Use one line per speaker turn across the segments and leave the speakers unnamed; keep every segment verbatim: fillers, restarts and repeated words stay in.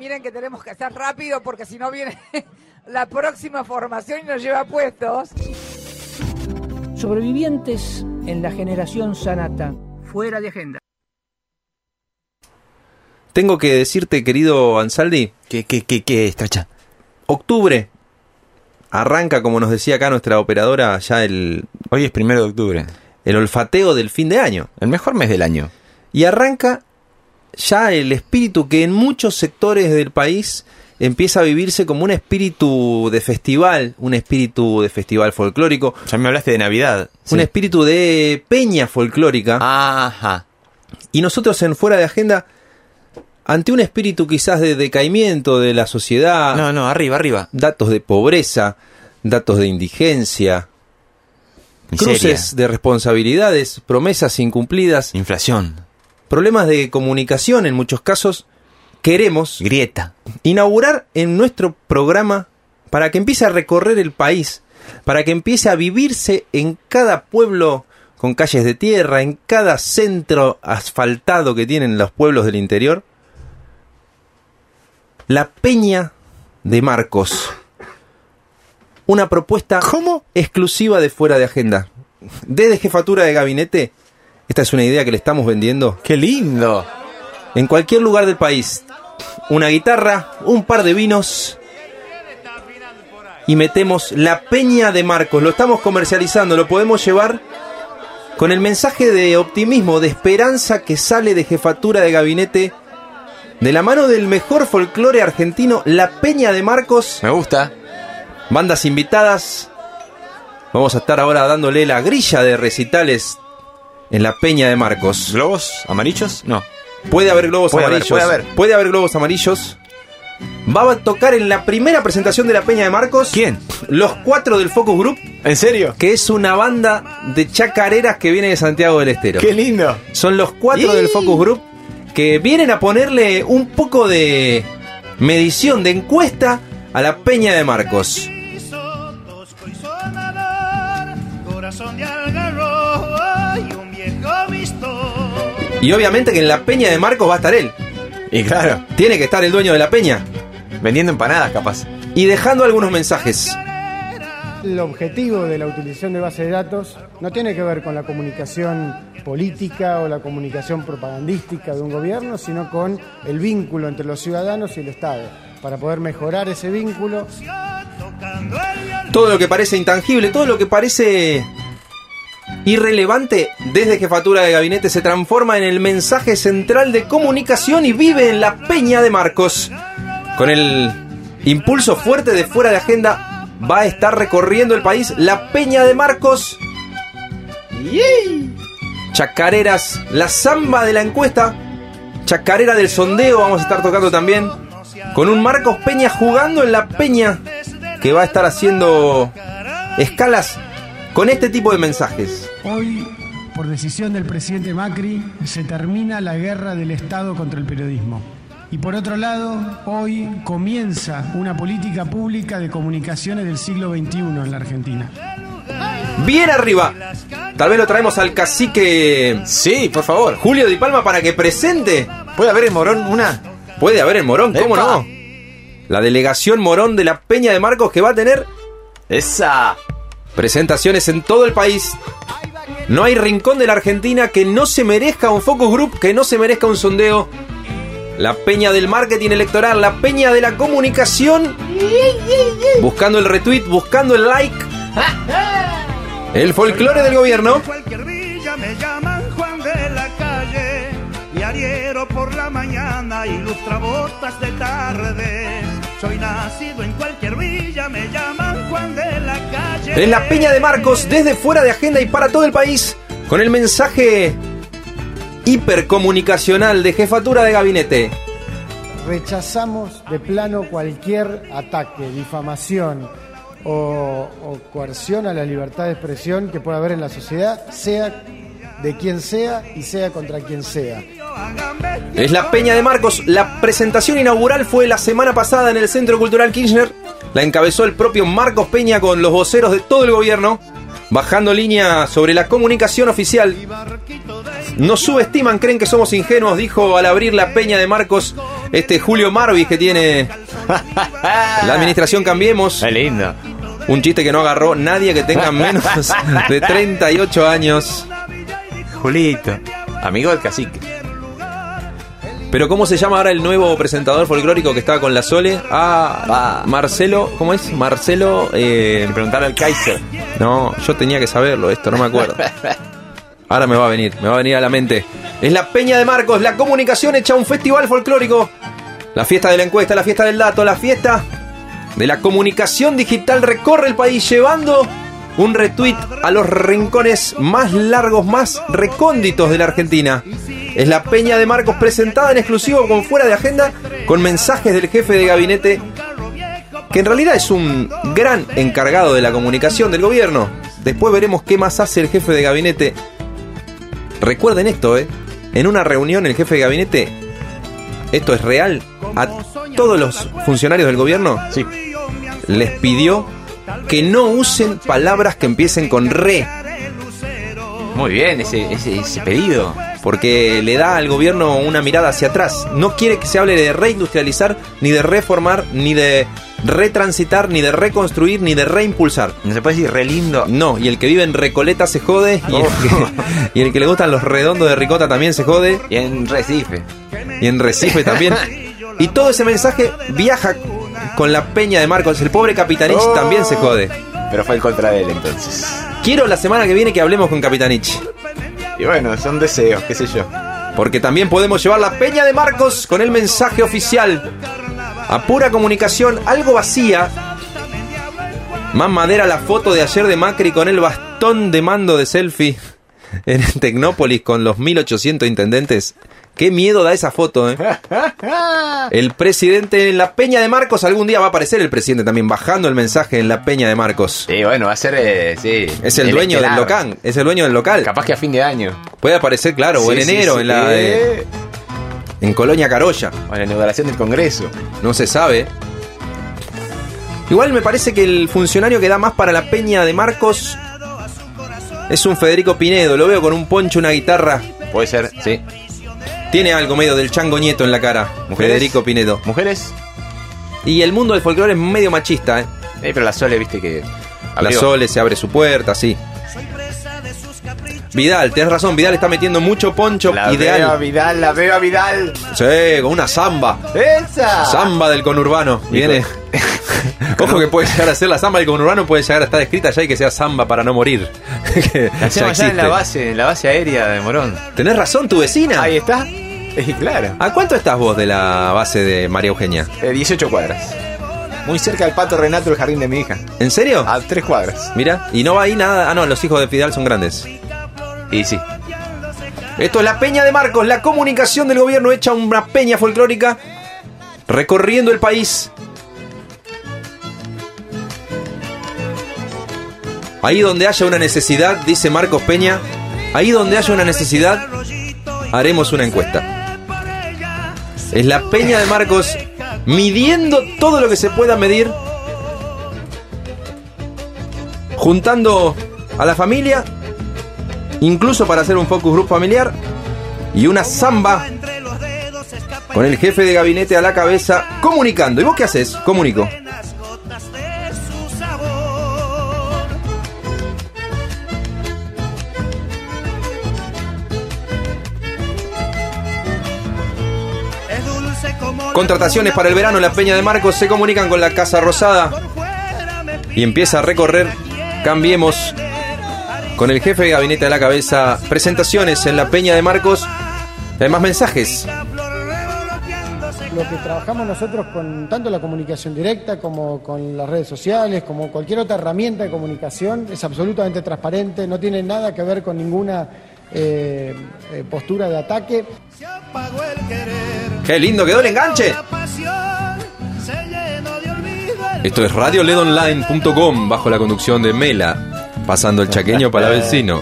Miren que tenemos que hacer rápido porque si no viene la próxima formación y nos lleva puestos.
Sobrevivientes en la generación Sanata. Fuera de agenda.
Tengo que decirte, querido Ansaldi,
¿Qué, qué, qué, qué, Estracha?
octubre arranca, como nos decía acá nuestra operadora, ya el...
Hoy es primero de octubre.
El olfateo del fin de año.
El mejor mes del año.
Y arranca ya el espíritu que en muchos sectores del país empieza a vivirse como un espíritu de festival, un espíritu de festival folclórico.
Ya me hablaste de Navidad.
Un
sí.
espíritu de peña folclórica.
Ajá.
Y nosotros en Fuera de Agenda, ante un espíritu quizás de decaimiento de la sociedad...
No, no, arriba, arriba.
Datos de pobreza, datos de indigencia,
Miseria.
Cruces de responsabilidades, promesas incumplidas,
inflación,
problemas de comunicación en muchos casos, queremos
grieta,
inaugurar en nuestro programa para que empiece a recorrer el país, para que empiece a vivirse en cada pueblo con calles de tierra, en cada centro asfaltado que tienen los pueblos del interior, la Peña de Marcos. Una propuesta
¿Cómo?
exclusiva de Fuera de Agenda. Desde Jefatura de Gabinete, esta es una idea que le estamos vendiendo.
¡Qué lindo!
En cualquier lugar del país, una guitarra, un par de vinos y metemos la Peña de Marcos. Lo estamos comercializando, lo podemos llevar con el mensaje de optimismo, de esperanza que sale de Jefatura de Gabinete, de la mano del mejor folclore argentino, la Peña de Marcos.
Me gusta.
Bandas invitadas. Vamos a estar ahora dándole la grilla de recitales en la Peña de Marcos.
¿Globos amarillos? No.
Puede haber globos
puede
amarillos.
Haber, puede haber.
Puede haber globos amarillos. Va a tocar en la primera presentación de la Peña de Marcos.
¿Quién?
Los Cuatro del Focus Group.
¿En serio?
Que es una banda de chacareras que viene de Santiago del Estero.
¡Qué lindo!
Son los Cuatro
¡Y!
del Focus Group que vienen a ponerle un poco de medición, de encuesta a la Peña de Marcos. Y obviamente que en la Peña de Marcos va a estar él.
Y claro,
tiene que estar el dueño de la peña.
vendiendo empanadas, capaz.
Y dejando algunos mensajes.
El objetivo de la utilización de bases de datos no tiene que ver con la comunicación política o la comunicación propagandística de un gobierno, sino con el vínculo entre los ciudadanos y el Estado, para poder mejorar ese vínculo.
Todo lo que parece intangible, todo lo que parece irrelevante desde Jefatura de Gabinete se transforma en el mensaje central de comunicación y vive en la Peña de Marcos. Con el impulso fuerte de Fuera de Agenda va a estar recorriendo el país la Peña de Marcos. ¡Yay! Chacareras, la samba de la encuesta, chacarera del sondeo vamos a estar tocando también, con un Marcos Peña jugando en la Peña, que va a estar haciendo escalas con este tipo de mensajes.
Hoy, por decisión del presidente Macri, se termina la guerra del Estado contra el periodismo. Y por otro lado, hoy comienza una política pública de comunicaciones del siglo veintiuno en la Argentina.
Bien arriba. Tal vez lo traemos al cacique.
Sí, por favor.
Julio Di Palma para que presente.
¿Puede haber en Morón una?
Puede haber en Morón, ¿cómo
¡Epa!
no? La delegación Morón de la Peña de Marcos que va a tener
¡esa!
presentaciones en todo el país. No hay rincón de la Argentina que no se merezca un focus group, que no se merezca un sondeo. La Peña del marketing electoral, la Peña de la comunicación, buscando el retweet, buscando el like, el folclore del gobierno.
Cualquier villa me llaman Juan de la Calle, diariero por la mañana, ilustrabotas de tarde. Soy nacido en cualquier villa, me llaman Juan de la Calle.
En la Peña de Marcos, desde Fuera de Agenda y para todo el país, con el mensaje hipercomunicacional de Jefatura de Gabinete.
Rechazamos de plano cualquier ataque, difamación o, o coerción a la libertad de expresión que pueda haber en la sociedad, sea de quien sea y sea contra quien sea.
Es la Peña de Marcos. La presentación inaugural fue la semana pasada en el Centro Cultural Kirchner. La encabezó el propio Marcos Peña con los voceros de todo el gobierno, bajando línea sobre la comunicación oficial. Nos subestiman, creen que somos ingenuos, dijo al abrir la Peña de Marcos Este Julio Marvis que tiene la administración Cambiemos.
Qué lindo.
Un chiste que no agarró nadie que tenga menos de treinta y ocho años.
Julito, amigo del cacique.
Pero ¿cómo se llama ahora el nuevo presentador folclórico que estaba con la Sole? Ah, Marcelo, ¿cómo es? Marcelo... Eh...
Preguntar al Kaiser.
No, yo tenía que saberlo esto, no me acuerdo. Ahora me va a venir, me va a venir a la mente. Es la Peña de Marcos, la comunicación hecha un festival folclórico. La fiesta de la encuesta, la fiesta del dato, la fiesta de la comunicación digital recorre el país llevando un retweet a los rincones más largos, más recónditos de la Argentina. Es la Peña de Marcos presentada en exclusivo con Fuera de Agenda, con mensajes del jefe de gabinete, que en realidad es un gran encargado de la comunicación del gobierno. Después veremos qué más hace el jefe de gabinete. Recuerden esto, ¿eh? En una reunión el jefe de gabinete, esto es real, a todos los funcionarios del gobierno,
sí,
les pidió que no usen palabras que empiecen con re.
Muy bien ese, ese, ese pedido.
Porque le da al gobierno una mirada hacia atrás. No quiere que se hable de reindustrializar, ni de reformar, ni de retransitar, ni de reconstruir, ni de reimpulsar.
No se puede decir re lindo.
No, y el que vive en Recoleta se jode, y, oh. el, que, y el que le gustan los redondos de ricota también se jode.
Y en Recife.
Y en Recife también. Y todo ese mensaje viaja con la Peña de Marcos. El pobre Capitanich oh. también se jode.
Pero fue en contra de él entonces.
Quiero la semana que viene que hablemos con Capitanich.
Y bueno, son deseos, qué sé yo.
Porque también podemos llevar la Peña de Marcos con el mensaje oficial. A pura comunicación, algo vacía. Más madera la foto de ayer de Macri con el bastón de mando de selfie en Tecnópolis con los mil ochocientos intendentes. Qué miedo da esa foto, ¿eh? El presidente en la Peña de Marcos. Algún día va a aparecer el presidente también bajando el mensaje en la Peña de Marcos.
Sí, bueno, va a ser, eh, sí.
Es el, el dueño estelar. del local. Es el dueño del local.
Capaz que a fin de año.
Puede aparecer, claro, sí, o en
sí,
enero,
sí,
en la de, en Colonia Carolla.
O en la inauguración del Congreso.
No se sabe. Igual me parece que el funcionario que da más para la Peña de Marcos es un Federico Pinedo. Lo veo con un poncho, una guitarra.
Puede ser, sí.
Tiene algo medio del Chango Nieto en la cara. ¿Mujeres? Federico Pinedo.
¿Mujeres?
Y el mundo del folclore es medio machista, ¿eh?
Eh, pero la Sole, viste que...
abrió. La Sole se abre su puerta, sí. Vidal, tenés razón, Vidal está metiendo mucho poncho.
La
ideal.
veo a Vidal, la veo a Vidal.
Sí, con una samba.
¡Esa!
Samba del conurbano. Viene. Ojo que puede llegar a ser la samba del conurbano, puede llegar a estar escrita ya y que sea samba para no morir.
La hacemos ya en la base, en la base aérea de Morón.
Tenés razón, tu vecina.
Ahí está. Eh, claro.
¿A cuánto estás vos de la base de María Eugenia?
Eh, dieciocho cuadras. Muy cerca del Pato Renato, el jardín de mi hija.
¿En serio?
A tres cuadras.
Mira, y no va ahí nada. Ah, no, los hijos de Fidal son grandes.
Y sí.
Esto es la Peña de Marcos, la comunicación del gobierno hecha una peña folclórica recorriendo el país. Ahí donde haya una necesidad, dice Marcos Peña, ahí donde haya una necesidad, haremos una encuesta. Es la Peña de Marcos midiendo todo lo que se pueda medir, juntando a la familia, incluso para hacer un focus group familiar, y una samba con el jefe de gabinete a la cabeza, comunicando. ¿Y vos qué haces? Comunico. Contrataciones para el verano. La Peña de Marcos se comunican con la Casa Rosada y empieza a recorrer Cambiemos con el jefe de gabinete a la cabeza. Presentaciones en la Peña de Marcos. Hay más mensajes.
Lo que trabajamos nosotros con tanto la comunicación directa como con las redes sociales, como cualquier otra herramienta de comunicación, es absolutamente transparente, no tiene nada que ver con ninguna eh, eh, postura de ataque.
¡Qué lindo quedó el enganche! Esto es radio led online punto com bajo la conducción de Mela, pasando el chaqueño para el vecino.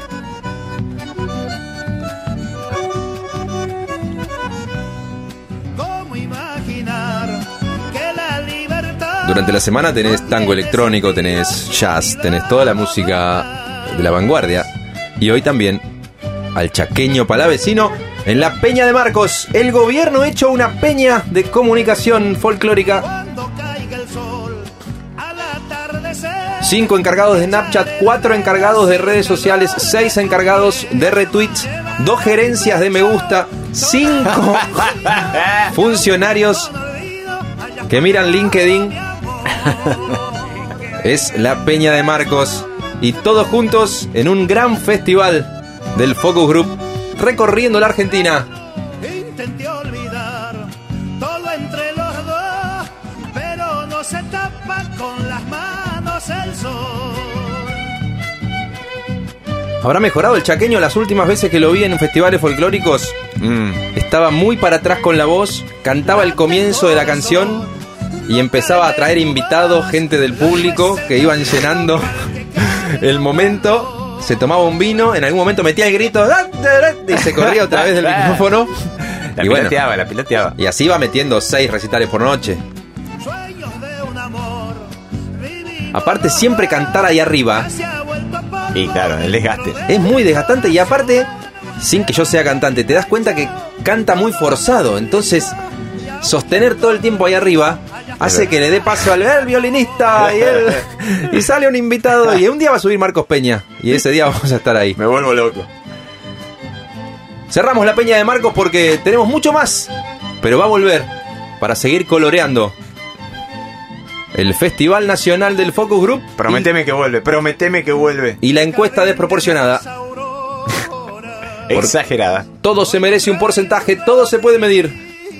Durante la semana tenés tango electrónico, tenés jazz, tenés toda la música de la vanguardia. Y hoy también al chaqueño palavecino En la Peña de Marcos, el gobierno ha hecho una peña de comunicación folclórica. Cinco encargados de Snapchat, cuatro encargados de redes sociales, seis encargados de retweets, dos gerencias de me gusta, cinco funcionarios que miran LinkedIn. Es la Peña de Marcos y todos juntos en un gran festival del Focus Group recorriendo la Argentina.
Intenté olvidar todo entre los dos, pero no se tapa con las manos el sol.
¿Habrá mejorado el chaqueño las últimas veces que lo vi en festivales folclóricos? Mm. Estaba muy para atrás con la voz, cantaba el comienzo de la canción y empezaba a traer invitados, gente del público que iban llenando el momento. Se tomaba un vino, en algún momento metía el grito y se corría otra vez del micrófono.
La
y
piloteaba,
bueno,
la piloteaba.
Y así iba metiendo seis recitales por noche. Aparte, siempre cantar ahí arriba.
Y claro, el desgaste.
Es muy desgastante y aparte, sin que yo sea cantante, te das cuenta que canta muy forzado. Entonces, sostener todo el tiempo ahí arriba hace que le dé paso al el violinista y, él, y sale un invitado y un día va a subir Marcos Peña y ese día vamos a estar ahí.
Me vuelvo loco.
Cerramos la Peña de Marcos porque tenemos mucho más, pero va a volver para seguir coloreando el Festival Nacional del Focus Group.
Prometeme y, que vuelve, prometeme que vuelve.
Y la encuesta desproporcionada.
Exagerada.
Todo se merece un porcentaje, todo se puede medir.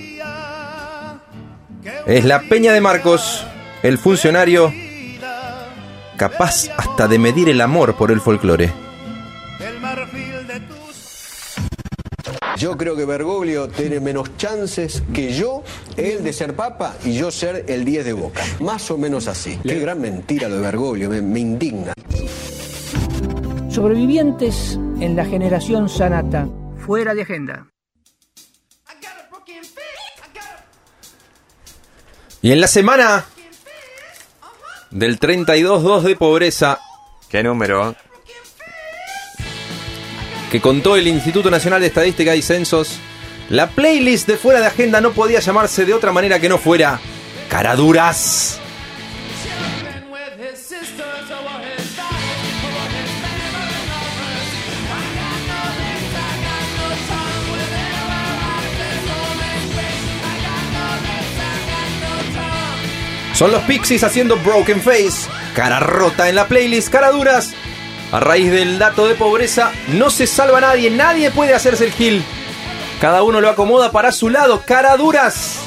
Es la Peña de Marcos, el funcionario capaz hasta de medir el amor por el folclore.
Yo creo que Bergoglio tiene menos chances que yo, él de ser papa y yo ser el diez de Boca. Más o menos así. Qué gran mentira lo de Bergoglio, me, me indigna.
Sobrevivientes en la generación Sanata, fuera de agenda.
Y en la semana del treinta y dos dos de pobreza,
¿qué número?
Que contó el Instituto Nacional de Estadística y Censos, la playlist de Fuera de Agenda no podía llamarse de otra manera que no fuera Caraduras. Son los Pixies haciendo Broken Face, cara rota en la playlist Caraduras. A raíz del dato de pobreza, no se salva nadie, nadie puede hacerse el gil. Cada uno lo acomoda para su lado, Caraduras.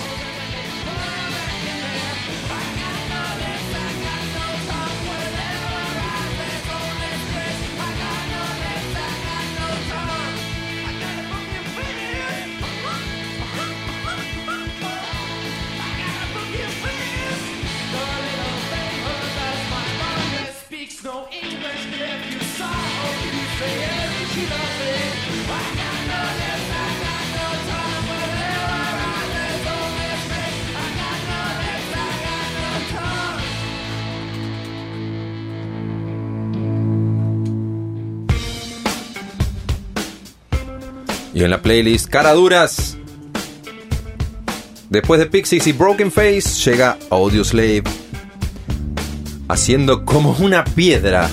Y en la playlist Caraduras, después de Pixies y Broken Face, llega Audioslave haciendo como una piedra.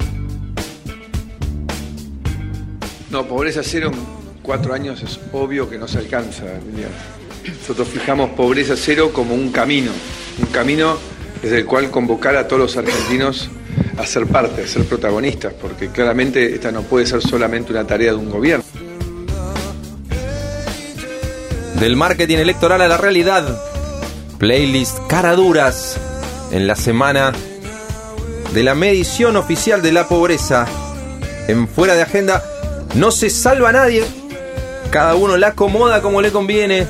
No, pobreza cero en cuatro años es obvio que no se alcanza, Emiliano. Nosotros fijamos pobreza cero como un camino, un camino desde el cual convocar a todos los argentinos a ser parte, a ser protagonistas, porque claramente esta no puede ser solamente una tarea de un gobierno.
Del marketing electoral a la realidad, playlist Caraduras en la semana de la medición oficial de la pobreza. En Fuera de Agenda no se salva a nadie, cada uno la acomoda como le conviene.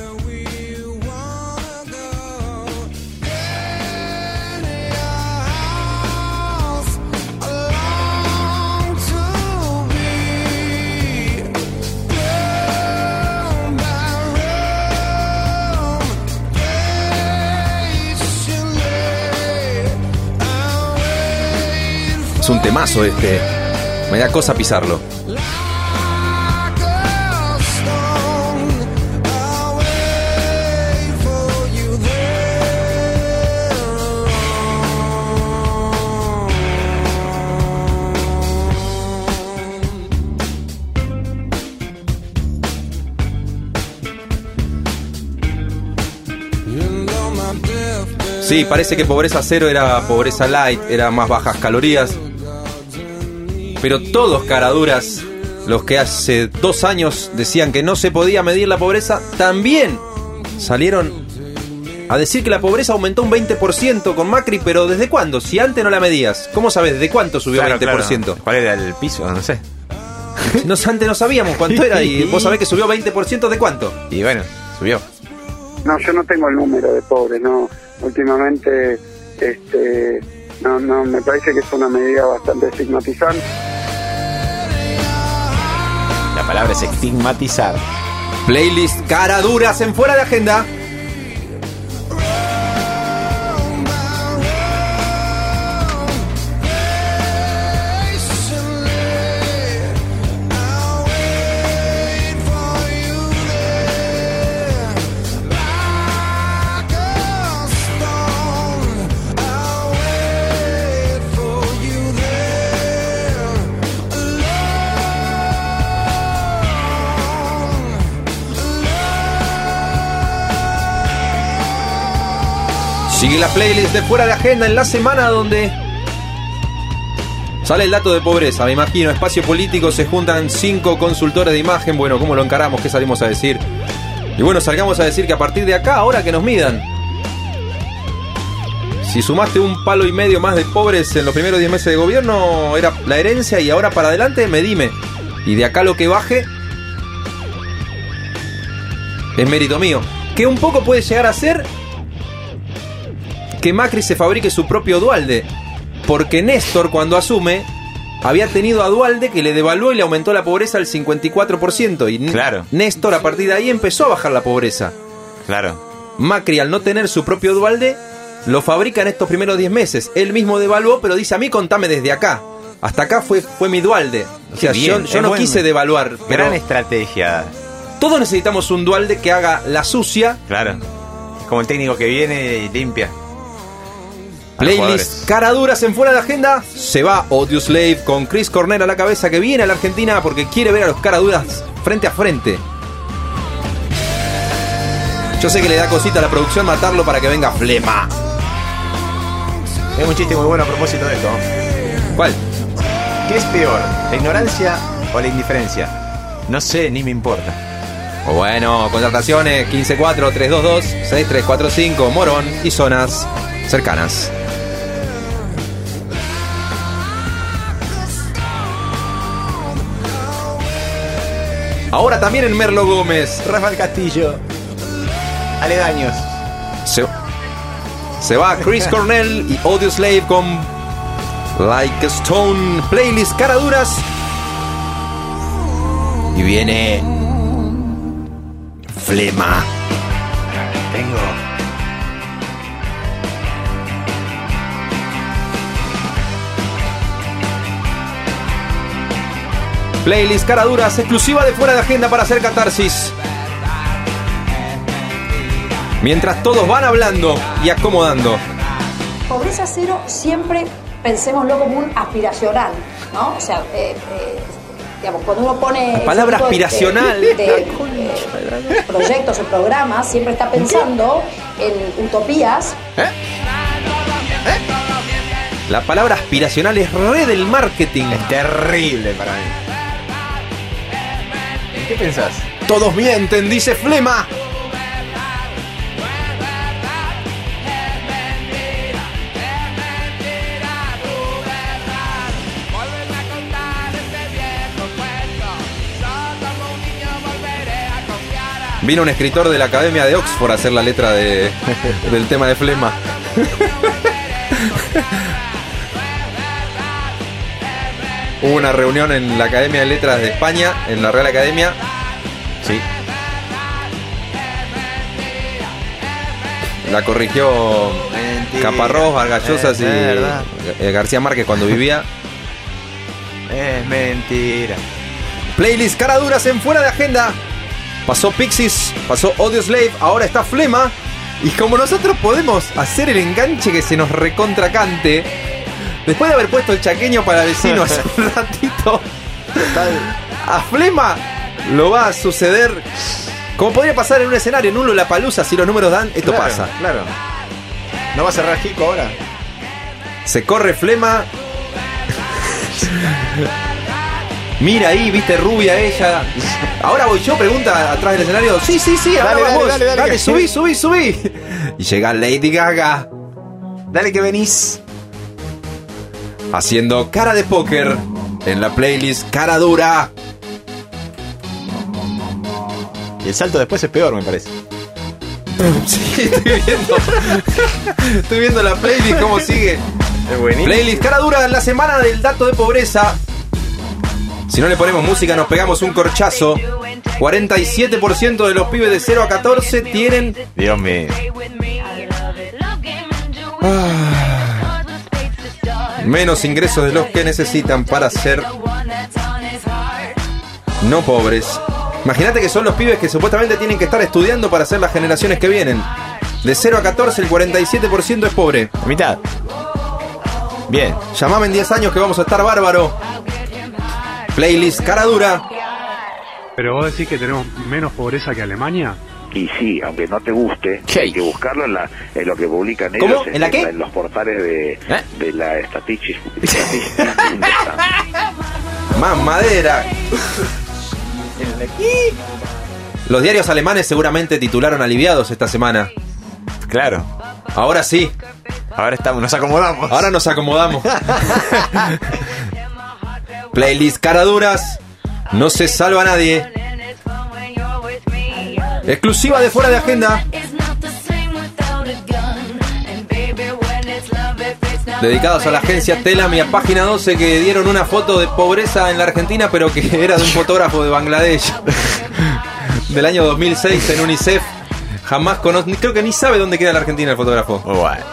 Es un temazo este, me da cosa pisarlo. Sí, parece que pobreza cero era pobreza light, era más bajas calorías. Pero todos caraduras, los que hace dos años decían que no se podía medir la pobreza, también salieron a decir que la pobreza aumentó un veinte por ciento con Macri, pero ¿desde cuándo? Si antes no la medías, ¿cómo sabes desde cuánto subió
Claro,
veinte por ciento?
claro. ¿Cuál era el piso? No sé.
No, antes no sabíamos cuánto era y vos sabés que subió veinte por ciento de cuánto.
Y bueno, subió.
No, yo no tengo el número de pobres, no. Últimamente, este, no, no, me parece que es una medida bastante estigmatizante.
La palabra es estigmatizar.
Playlist caraduras en Fuera de Agenda. Sigue la playlist de Fuera de Agenda en la semana donde sale el dato de pobreza. Me imagino, espacio político, se juntan cinco consultores de imagen. Bueno, ¿cómo lo encaramos? ¿Qué salimos a decir? Y bueno, salgamos a decir que a partir de acá, ahora que nos midan, si sumaste un palo y medio más de pobres en los primeros diez meses de gobierno, era la herencia, y ahora para adelante, medime. Y de acá lo que baje es mérito mío. Que un poco puede llegar a ser que Macri se fabrique su propio Dualde, porque Néstor, cuando asume, había tenido a Dualde que le devaluó y le aumentó la pobreza al cincuenta y cuatro por ciento, y
Claro.
Néstor a partir de ahí empezó a bajar la pobreza.
Claro.
Macri, al no tener su propio Dualde, lo fabrica en estos primeros diez meses. Él mismo devaluó, pero dice: a mí contame desde acá. Hasta acá fue, fue mi Dualde. O sea,
Bien,
yo, yo
es
no
buen-
quise devaluar, pero
Gran estrategia.
todos necesitamos un Dualde que haga la sucia.
Claro. Es como el técnico que viene y limpia. A los
Playlist
jugadores.
caraduras en Fuera de Agenda. Se va Audioslave con Chris Cornell a la cabeza, que viene a la Argentina porque quiere ver a los caraduras frente a frente. Yo sé que le da cosita a la producción matarlo para que venga Flema.
Es un chiste muy bueno a propósito de esto.
¿Cuál?
¿Qué es peor, la ignorancia o la indiferencia? No sé, ni me importa.
O bueno, contrataciones quince cuatro tres dos dos seis tres cuatro cinco, Morón y zonas cercanas. Ahora también en Merlo Gómez.
Rafael Castillo. Aledaños.
Se, se va Chris Cornell y Audioslave con Like a Stone. Playlist caraduras. Y viene Flema.
Tengo.
Playlist caraduras exclusiva de Fuera de Agenda para hacer catarsis. Mientras todos van hablando y acomodando.
Pobreza cero siempre pensémoslo como un aspiracional, ¿no? O sea, eh, eh, digamos, cuando uno pone...
La palabra
ese tipo de-
aspiracional.
De, de, eh, proyectos o programas, siempre está pensando en utopías.
La palabra aspiracional es re del marketing.
Es terrible para mí. ¿Qué pensás?
Todos mienten, dice Flema. Vino un escritor de la Academia de Oxford a hacer la letra de, del tema de Flema. Hubo una reunión en la Academia de Letras de España, en la Real Academia.
Sí.
La corrigió
Mentira.
Caparrós, Vargas Llosas
Eh,
y
es verdad.
eh, García Márquez cuando vivía.
Es mentira.
Playlist caraduras en Fuera de Agenda. Pasó Pixies, pasó Audioslave, ahora está Flema. Y como nosotros podemos hacer el enganche que se nos recontracante, después de haber puesto el chaqueño para vecino hace un ratito, a Flema lo va a suceder como podría pasar en un escenario, en un Lollapalooza, si los números dan, esto
Claro,
pasa.
Claro. ¿No va a cerrar Jico ahora?
Se corre Flema. Mira ahí, viste, rubia ella. Ahora voy yo, pregunta atrás del escenario. Sí, sí, sí, ahora
Dale, dale,
vamos.
dale, dale,
Dale,
que-
subí, subí, subí. Y llega Lady Gaga
Dale que venís.
haciendo cara de póker en la playlist Cara Dura.
Y el salto después es peor, me parece.
Sí, estoy viendo. Estoy viendo la playlist, cómo sigue.
Es buenísimo.
Playlist Cara Dura en la semana del dato de pobreza. Si no le ponemos música nos pegamos un corchazo. cuarenta y siete por ciento de los pibes de cero a catorce tienen...
Dios mío.
Ah, menos ingresos de los que necesitan para ser no pobres. Imagínate que son los pibes que supuestamente tienen que estar estudiando para ser las generaciones que vienen. De cero a catorce el cuarenta y siete por ciento es pobre.
La mitad. Bien.
Llamame en diez años que vamos a estar bárbaro. Playlist Cara Dura.
Pero vos decís que tenemos menos pobreza que Alemania.
Y sí, aunque no te guste,
¿Qué?
hay que buscarlo en, la, en lo que publican
¿Cómo?
ellos
¿En la qué?
en los portales de,
¿Eh?
de la Statistics.
Más madera. Los diarios alemanes seguramente titularon aliviados esta semana.
Claro.
Ahora sí.
Ahora estamos, nos acomodamos.
Ahora nos acomodamos. Playlist Cara Duras. No se salva a nadie. Exclusiva de Fuera de Agenda. Dedicados a la agencia Telam y a Página doce, que dieron una foto de pobreza en la Argentina, pero que era de un fotógrafo de Bangladesh. Del año dos mil seis en UNICEF. Jamás conoce, creo que ni sabe dónde queda la Argentina el fotógrafo.
Oh, bueno.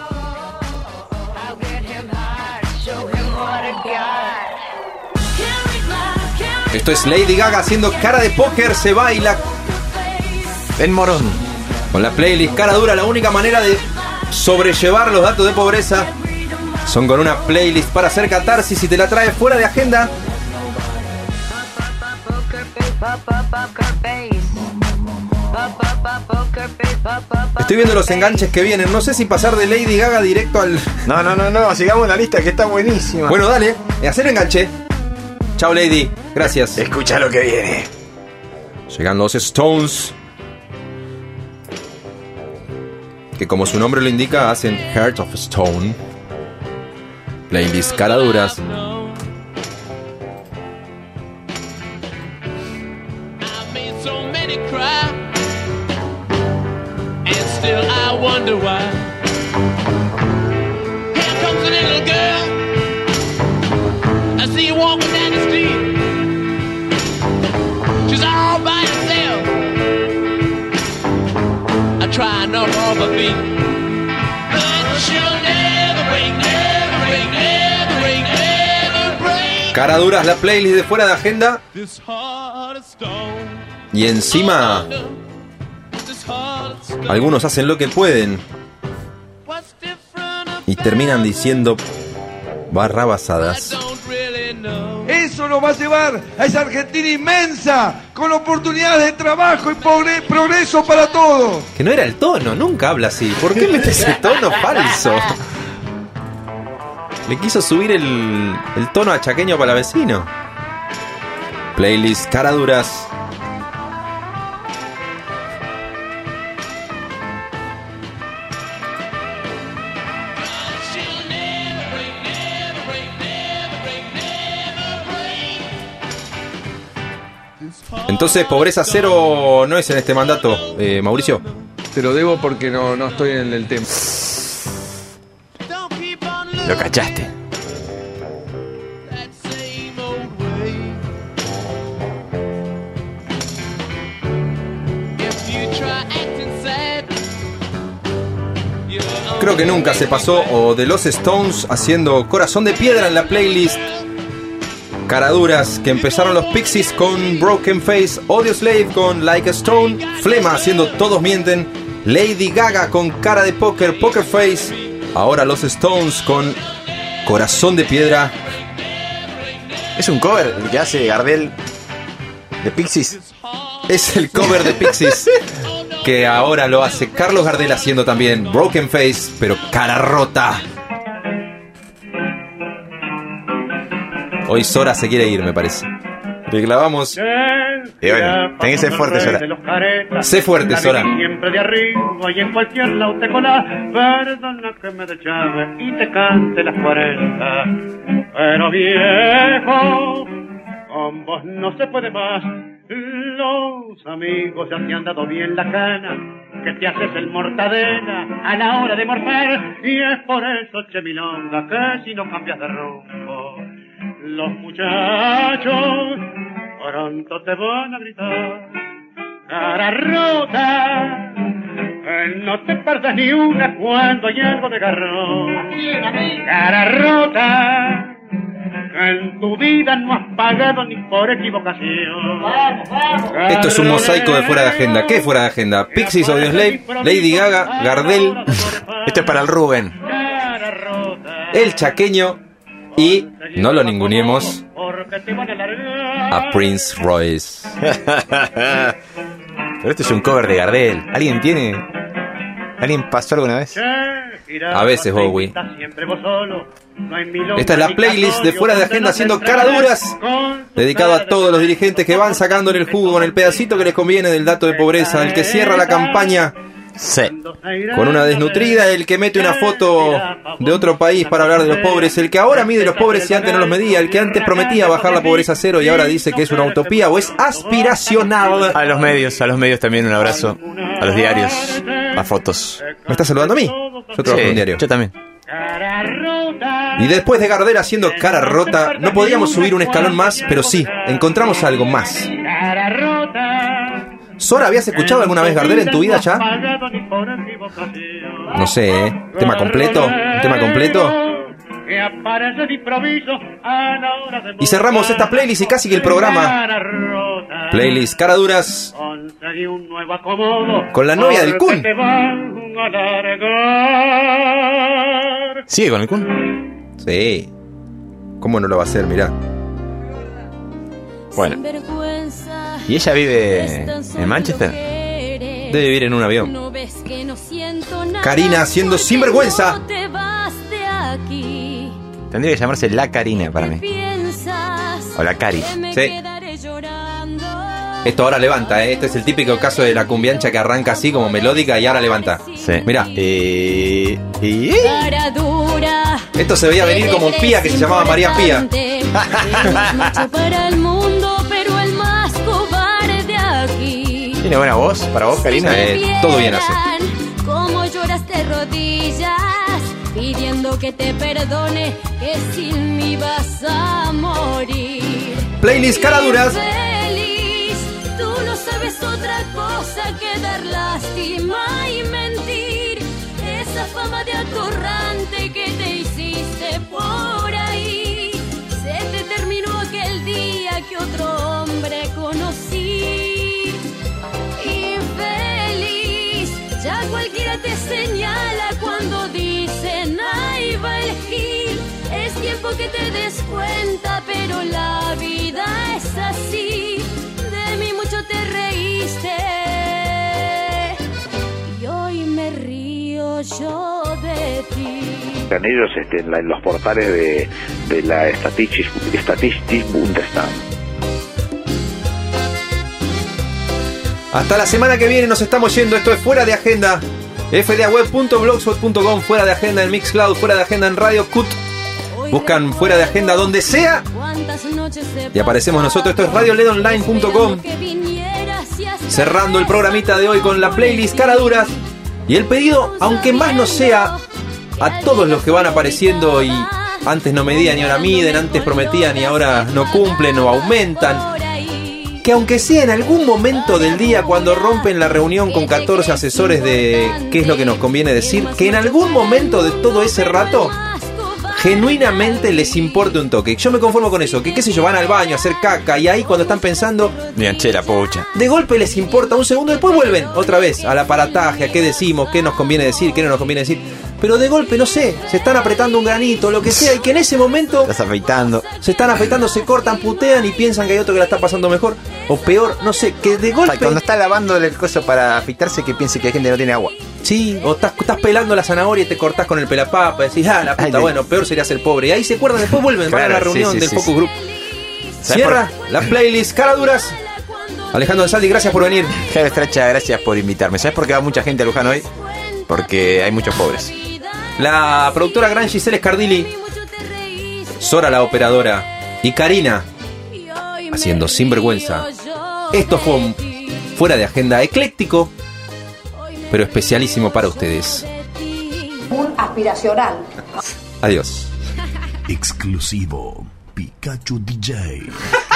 Esto es Lady Gaga haciendo cara de póker, se baila
En Morón.
con la playlist Cara Dura. La única manera de sobrellevar los datos de pobreza son con una playlist para hacer catarsis y te la trae Fuera de Agenda. Estoy viendo los enganches que vienen. No sé si pasar de Lady Gaga directo al...
No, no, no, no. Sigamos la lista que está buenísima.
Bueno, dale, hacer enganche. Chao, Lady. Gracias.
Escucha lo que viene.
Llegan los Stones, que como su nombre lo indica, hacen Heart of Stone. Playlist Cara Duras.
Still I wonder why. Here comes a little girl. I see her walking down the street. She's all by herself. I try and knock off her feet, but she'll never break, never break, never break, never break.
Cara Duras, la playlist de Fuera de Agenda.
This heart of stone.
Y encima algunos hacen lo que pueden y terminan diciendo barrabasadas.
Eso nos va a llevar a esa Argentina inmensa, con oportunidades de trabajo y progre- progreso para todos.
Que no era el tono, nunca habla así. ¿Por qué mete ese tono falso? Le quiso subir el, el tono a chaqueño para vecino. Playlist Cara Duras. Entonces, pobreza cero no es en este mandato, eh, Mauricio.
Te lo debo porque no, no estoy en el tema.
Lo cachaste.
Creo que nunca se pasó o de los Stones haciendo Corazón de Piedra en la playlist Cara Duras, que empezaron los Pixies con Broken Face, Audioslave con Like a Stone, Flema haciendo Todos Mienten, Lady Gaga con Cara de Póker, Poker Face, ahora los Stones con Corazón de Piedra.
Es un cover el que hace Gardel de Pixies.
Es el cover de Pixies que ahora lo hace Carlos Gardel haciendo también Broken Face, pero cara rota. Hoy Sora se quiere ir, me parece. Le clavamos.
Y bueno, tenés que ser fuerte, Sora.
Sé fuerte, Sora.
Siempre de arriba y en cualquier lado te colás. Perdona que me deschave y te cante las cuarenta. Pero viejo, con vos no se puede más. Los amigos ya te han dado bien la cana, que te haces el mortadela a la hora de morfar. Y es por eso, che milonga, que si no cambias de rumbo, los muchachos pronto te van a gritar. Cara rota, eh, no te perdas ni una cuando hay algo de garrón. Cara rota, en tu vida no has pagado ni por equivocación.
Esto es un mosaico de fuera de agenda. ¿Qué fuera de agenda? Pixies, Audioslave, Lady Gaga, Gardel.
Esto es para el Rubén.
El Chaqueño y, no lo ninguneemos, a Prince Royce.
Pero esto es un cover de Gardel. ¿Alguien tiene? ¿Alguien pasó alguna vez?
A veces, Bowie. Esta es la playlist de Fuera de Agenda haciendo caraduras, dedicado a todos los dirigentes que van sacando el jugo con el pedacito que les conviene del dato de pobreza, el que cierra la campaña
sí.
con una desnutrida, el que mete una foto de otro país para hablar de los pobres, el que ahora mide los pobres y antes no los medía, el que antes prometía bajar la pobreza a cero y ahora dice que es una utopía o es aspiracional.
A los medios, a los medios también un abrazo, a los diarios, a fotos.
¿Me estás saludando a mí? Yo trabajo en un diario.
Yo también.
Y después de Gardel haciendo cara rota, no podíamos subir un escalón más, pero sí, encontramos algo más. Sora, ¿habías escuchado alguna vez Gardel en tu vida ya? No sé, ¿eh? ¿Tema completo? ¿Un tema completo? Y cerramos esta playlist y casi que el programa. Playlist Caraduras con la novia del Kun.
¿Sigue con el Kun?
Sí. ¿Cómo no lo va a hacer? Mirá.
Bueno. ¿Y ella vive en Manchester?
Debe vivir en un avión. Karina haciendo Sinvergüenza.
Tendría que llamarse La Karina para mí. O La Cari.
Sí. Esto ahora levanta, ¿eh? Este es el típico caso de la cumbiancha que arranca así como melódica y ahora levanta.
Sí.
Mirá.
Y... y...
Esto se veía venir como un pía que se llamaba María Pía.
¿Tiene buena voz para vos, Karina?
Eh, todo bien hace.
Como lloras de rodillas, pidiendo que te perdone, que sin mí vas a morir.
Playlist Caraduras.
Feliz, tú no sabes otra cosa que dar lástima y mentir. Esa fama de atorrante que te hiciste por ahí, se te terminó aquel día que otro hombre conocí. Infeliz, ya cualquiera te señala cuando dicen ahí va el gil. Es tiempo que te des cuenta, pero la vida es así. De mí mucho te reíste y hoy me río yo de ti.
Están ellos este, en, la, en los portales de, de la Statistics Bundestag.
Hasta la semana que viene nos estamos yendo. Esto es Fuera de Agenda. f d a web punto blogspot punto com. Fuera de Agenda en Mixcloud. Fuera de Agenda en Radio Cut. Buscan Fuera de Agenda donde sea y aparecemos nosotros. Esto es radio led online punto com. Cerrando el programita de hoy con la playlist Caraduras. Y el pedido, aunque más no sea a todos los que van apareciendo y antes no medían y ahora miden, antes prometían y ahora no cumplen o aumentan, que aunque sea en algún momento del día cuando rompen la reunión con catorce asesores de qué es lo que nos conviene decir, que en algún momento de todo ese rato genuinamente les importe un toque. Yo me conformo con eso, que qué sé yo, van al baño a hacer caca y ahí cuando están pensando,
Bien, che, la pocha.
de golpe les importa un segundo, después vuelven otra vez al aparataje, a qué decimos, qué nos conviene decir, qué no nos conviene decir. Pero de golpe, no sé, se están apretando un granito, lo que sea, y que en ese momento
Estás afeitando.
se están afeitando, se cortan, putean y piensan que hay otro que la está pasando mejor o peor, no sé, que de
O sea,
golpe...
cuando está lavándole el coso para afeitarse, que piense que hay gente que no tiene agua.
Sí, o estás, estás pelando la zanahoria y te cortás con el pelapapa, y decís, ah, la puta,
Ay,
bueno, peor sería ser pobre. Y ahí se acuerdan, después vuelven, van a la
Claro, sí,
reunión
sí,
del
sí,
Focus
sí.
Group.
¿Sabes
Cierra la playlist Caraduras. Alejandro de Saldi, gracias por venir.
Javier Stracha, gracias por invitarme. ¿Sabes por qué va mucha gente a Luján hoy? Porque hay muchos pobres.
La productora gran Giselle Scardilli, Sora la operadora y Karina haciendo Sinvergüenza. Esto fue un Fuera de Agenda ecléctico, pero especialísimo para ustedes.
Un aspiracional.
Adiós.
Exclusivo Pikachu D J.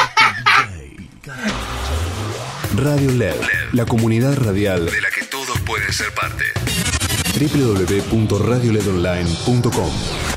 Radio L E D, la comunidad radial de la que todos pueden ser parte. doble u doble u doble u punto radio led online punto com